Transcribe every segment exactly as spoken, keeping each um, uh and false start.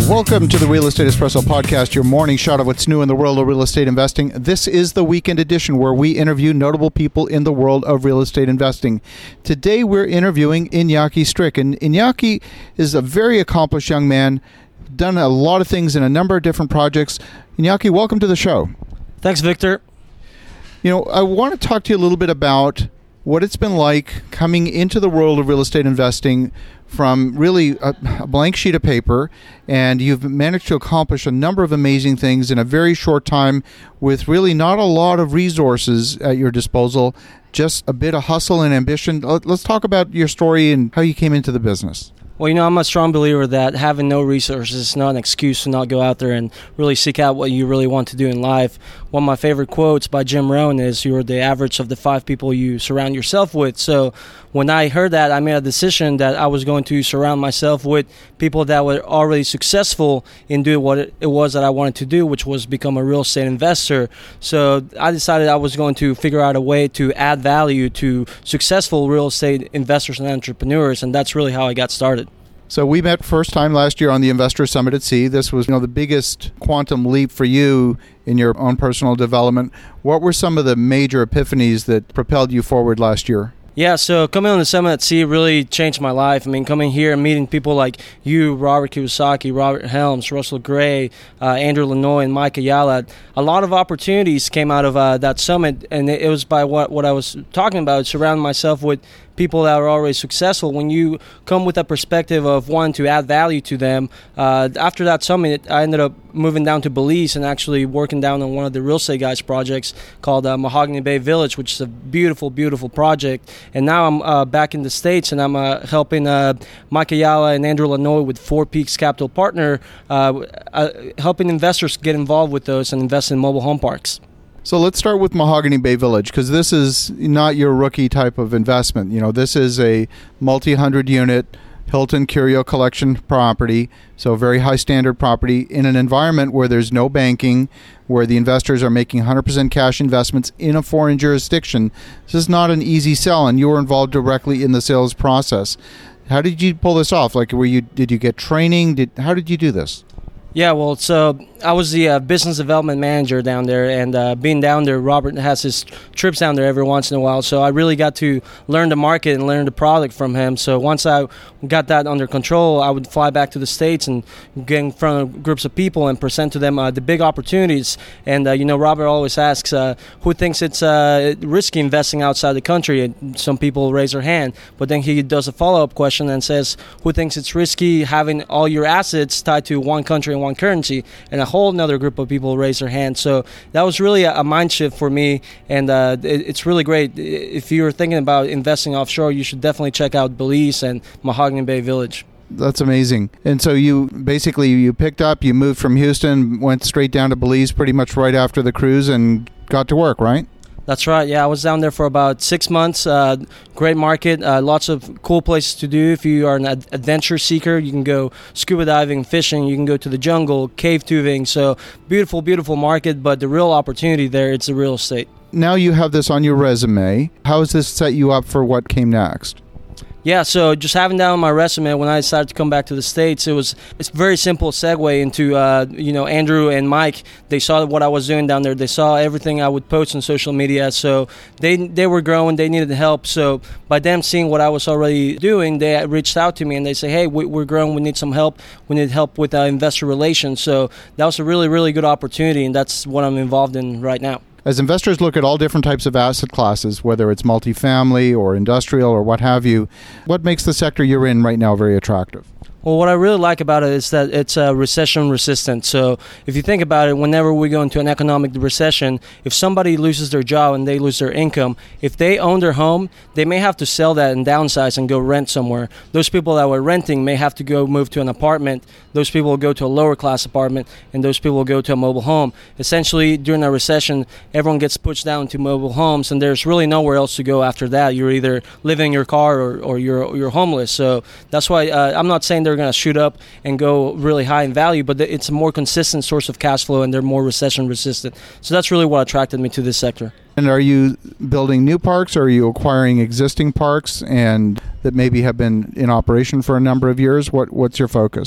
Welcome to the Real Estate Espresso Podcast, your morning shot of what's new in the world of real estate investing. This is the weekend edition where we interview notable people in the world of real estate investing. Today we're interviewing Iñaki Strick. And Iñaki is a very accomplished young man, done a lot of things in a number of different projects. Iñaki, welcome to the show. Thanks, Victor. You know, I want to talk to you a little bit about what it's been like coming into the world of real estate investing from really a, a blank sheet of paper, and you've managed to accomplish a number of amazing things in a very short time with really not a lot of resources at your disposal, just a bit of hustle and ambition. Let's talk about your story and how you came into the business. Well, you know, I'm a strong believer that having no resources is not an excuse to not go out there and really seek out what you really want to do in life. One of my favorite quotes by Jim Rohn is, "You're the average of the five people you surround yourself with." So when I heard that, I made a decision that I was going to surround myself with people that were already successful in doing what it was that I wanted to do, which was become a real estate investor. So I decided I was going to figure out a way to add value to successful real estate investors and entrepreneurs, and that's really how I got started. So we met first time last year on the Investor Summit at Sea. This was, you know, the biggest quantum leap for you in your own personal development. What were some of the major epiphanies that propelled you forward last year? Yeah, so coming on the Summit at Sea really changed my life. I mean, coming here and meeting people like you, Robert Kiyosaki, Robert Helms, Russell Gray, uh, Andrew Lanois, and Mike Ayala, a lot of opportunities came out of uh, that summit, and it, it was by what, what I was talking about, surrounding myself with people that are already successful. When you come with a perspective of wanting to add value to them, uh, after that summit, I ended up moving down to Belize and actually working down on one of the Real Estate Guys projects called uh, Mahogany Bay Village, which is a beautiful, beautiful project. And now I'm uh, back in the States, and I'm uh, helping uh, Mike Ayala and Andrew Lanois with Four Peaks Capital Partner, uh, uh, helping investors get involved with those and invest in mobile home parks. So let's start with Mahogany Bay Village, because this is not your rookie type of investment. You know, this is a multi-hundred unit Hilton Curio Collection property, so very high standard property in an environment where there's no banking, where the investors are making one hundred percent cash investments in a foreign jurisdiction. This is not an easy sell, and you were involved directly in the sales process. How did you pull this off? Like, were you did you get training? Did how did you do this? Yeah, well, so I was the uh, business development manager down there, and uh, being down there, Robert has his trips down there every once in a while, so I really got to learn the market and learn the product from him. So once I got that under control, I would fly back to the States and get in front of groups of people and present to them uh, the big opportunities. And, uh, you know, Robert always asks, uh, who thinks it's uh, risky investing outside the country? And some people raise their hand, but then he does a follow-up question and says, who thinks it's risky having all your assets tied to one country and one currency? And a whole another group of people raise their hand. So that was really a, a mind shift for me, and uh, it, it's really great. If you're thinking about investing offshore, you should definitely check out Belize and Mahogany Bay Village. That's amazing. And so you basically you picked up, you moved from Houston, went straight down to Belize pretty much right after the cruise and got to work, right? That's right. Yeah, I was down there for about six months. Uh, great market. Uh, lots of cool places to do. If you are an ad- adventure seeker, you can go scuba diving, fishing. You can go to the jungle, cave tubing. So beautiful, beautiful market. But the real opportunity there, it's the real estate. Now you have this on your resume. How has this set you up for what came next? Yeah, so just having that on my resume when I decided to come back to the States, it was it's a very simple segue into, uh, you know, Andrew and Mike. They saw what I was doing down there. They saw everything I would post on social media. So they they were growing. They needed help. So by them seeing what I was already doing, they reached out to me and they say, hey, we're growing. We need some help. We need help with uh, investor relations. So that was a really, really good opportunity, and that's what I'm involved in right now. As investors look at all different types of asset classes, whether it's multifamily or industrial or what have you, what makes the sector you're in right now very attractive? Well, what I really like about it is that it's uh, recession resistant. So if you think about it, whenever we go into an economic recession, if somebody loses their job and they lose their income, if they own their home, they may have to sell that and downsize and go rent somewhere. Those people that were renting may have to go move to an apartment. Those people will go to a lower class apartment, and those people will go to a mobile home. Essentially, during a recession, everyone gets pushed down to mobile homes, and there's really nowhere else to go after that. You're either living in your car or, or you're you're homeless. So that's why uh, I'm not saying they're going to shoot up and go really high in value, but it's a more consistent source of cash flow, and they're more recession resistant. So that's really what attracted me to this sector. And are you building new parks, or are you acquiring existing parks and that maybe have been in operation for a number of years? What What's your focus?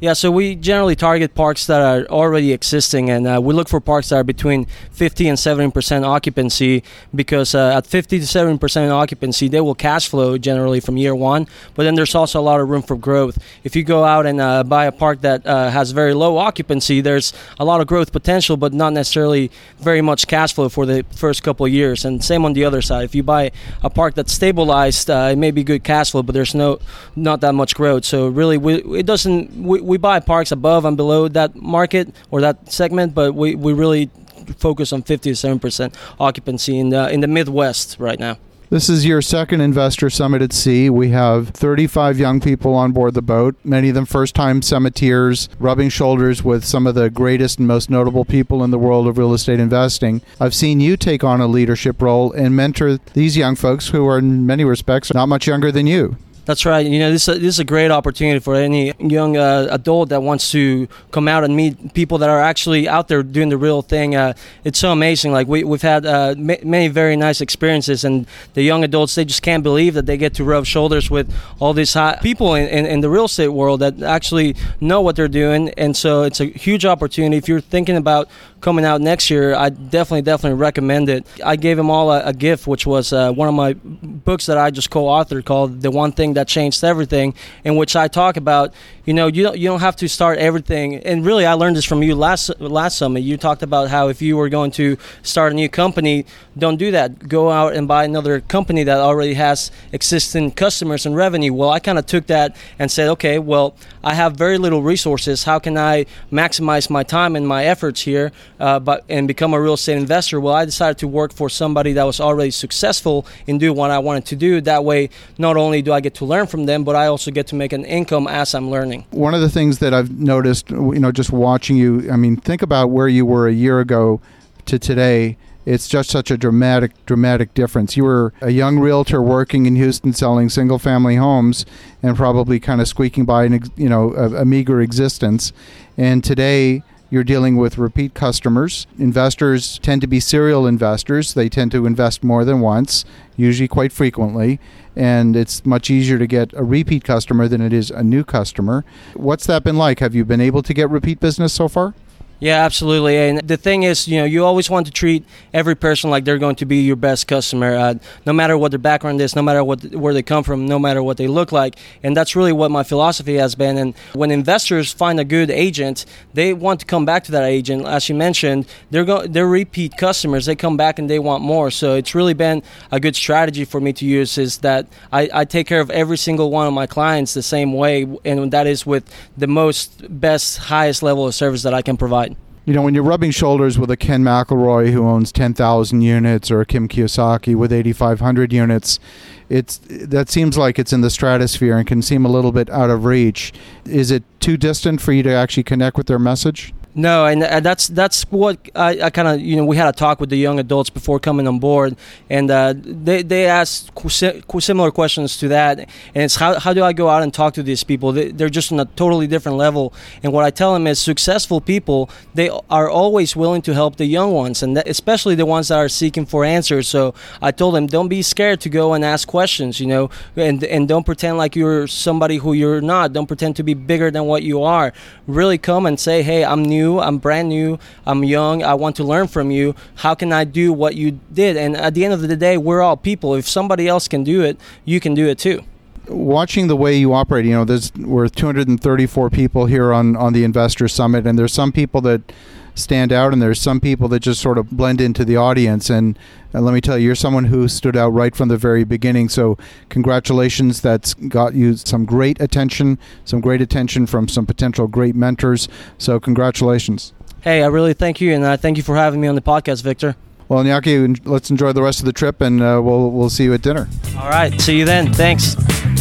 Yeah, so we generally target parks that are already existing, and uh, we look for parks that are between fifty and seventy percent occupancy, because uh, at fifty to seventy percent occupancy, they will cash flow generally from year one, but then there's also a lot of room for growth. If you go out and uh, buy a park that uh, has very low occupancy, there's a lot of growth potential, but not necessarily very much cash flow for the first couple of years. And same on the other side. If you buy a park that's stabilized, uh, it may be good cash flow, but there's no not that much growth. So really, we, it doesn't. We, we buy parks above and below that market or that segment, but we, we really focus on fifty to seventy percent occupancy in the in the Midwest right now. This is your second Investor Summit at Sea. We have thirty-five young people on board the boat, many of them first-time summiteers, rubbing shoulders with some of the greatest and most notable people in the world of real estate investing. I've seen you take on a leadership role and mentor these young folks who are in many respects not much younger than you. That's right. You know, this, this is a great opportunity for any young uh, adult that wants to come out and meet people that are actually out there doing the real thing. Uh, it's so amazing. Like we, we've had uh, ma- many very nice experiences, and the young adults, they just can't believe that they get to rub shoulders with all these high people in, in, in the real estate world that actually know what they're doing. And so it's a huge opportunity. If you're thinking about coming out next year, I definitely, definitely recommend it. I gave them all a, a gift, which was uh, one of my books that I just co-authored called The One Thing That Changed Everything, in which I talk about, you know, you don't, you don't have to start everything. And really, I learned this from you last last summit. You talked about how if you were going to start a new company, don't do that. Go out and buy another company that already has existing customers and revenue. Well, I kind of took that and said, okay, well, I have very little resources. How can I maximize my time and my efforts here uh, but and become a real estate investor? Well, I decided to work for somebody that was already successful in doing what I wanted to do. That way, not only do I get to learn from them, but I also get to make an income as I'm learning. One of the things that I've noticed, you know, just watching you, I mean, think about where you were a year ago to today. It's just such a dramatic, dramatic difference. You were a young realtor working in Houston selling single-family homes and probably kind of squeaking by, an, you know, a, a meager existence. And today, you're dealing with repeat customers. Investors tend to be serial investors. They tend to invest more than once, usually quite frequently. And it's much easier to get a repeat customer than it is a new customer. What's that been like? Have you been able to get repeat business so far? Yeah, absolutely. And the thing is, you know, you always want to treat every person like they're going to be your best customer, uh, no matter what their background is, no matter what where they come from, no matter what they look like. And that's really what my philosophy has been. And when investors find a good agent, they want to come back to that agent. As you mentioned, they're go- they're repeat customers. They come back and they want more. So it's really been a good strategy for me to use, is that I, I take care of every single one of my clients the same way, and that is with the most best, highest level of service that I can provide. You know, when you're rubbing shoulders with a Ken McElroy who owns ten thousand units, or a Kim Kiyosaki with eighty-five hundred units, it's that seems like it's in the stratosphere and can seem a little bit out of reach. Is it too distant for you to actually connect with their message? No, and that's that's what I, I kind of, you know, we had a talk with the young adults before coming on board, and uh, they they asked similar questions to that, and it's how how do I go out and talk to these people? They, they're just on a totally different level, and what I tell them is successful people, they are always willing to help the young ones, and that, especially the ones that are seeking for answers. So I told them, don't be scared to go and ask questions, you know, and and don't pretend like you're somebody who you're not. Don't pretend to be bigger than what you are. Really come and say, hey, I'm new. I'm brand new, I'm young, I want to learn from you. How can I do what you did? And at the end of the day, we're all people. If somebody else can do it, you can do it too. Watching the way you operate, you know, there's we're two hundred thirty-four people here on, on the Investor Summit, and there's some people that stand out, and there's some people that just sort of blend into the audience. And, and let me tell you, you're someone who stood out right from the very beginning. So congratulations. That's got you some great attention, some great attention from some potential great mentors. So congratulations. Hey, I really thank you, and I thank you for having me on the podcast, Victor. Well, Iñaki, let's enjoy the rest of the trip, and uh, we'll we'll see you at dinner. All right. See you then. Thanks.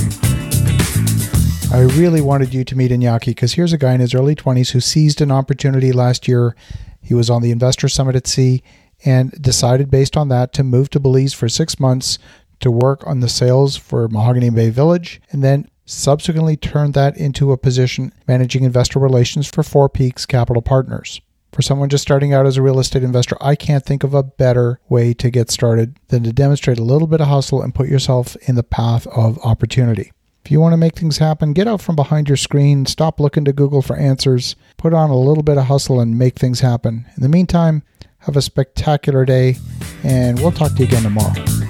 I really wanted you to meet Iñaki, because here's a guy in his early twenties who seized an opportunity last year. He was on the Investor Summit at Sea and decided based on that to move to Belize for six months to work on the sales for Mahogany Bay Village, and then subsequently turned that into a position managing investor relations for Four Peaks Capital Partners. For someone just starting out as a real estate investor, I can't think of a better way to get started than to demonstrate a little bit of hustle and put yourself in the path of opportunity. If you want to make things happen, get out from behind your screen, stop looking to Google for answers, put on a little bit of hustle and make things happen. In the meantime, have a spectacular day, and we'll talk to you again tomorrow.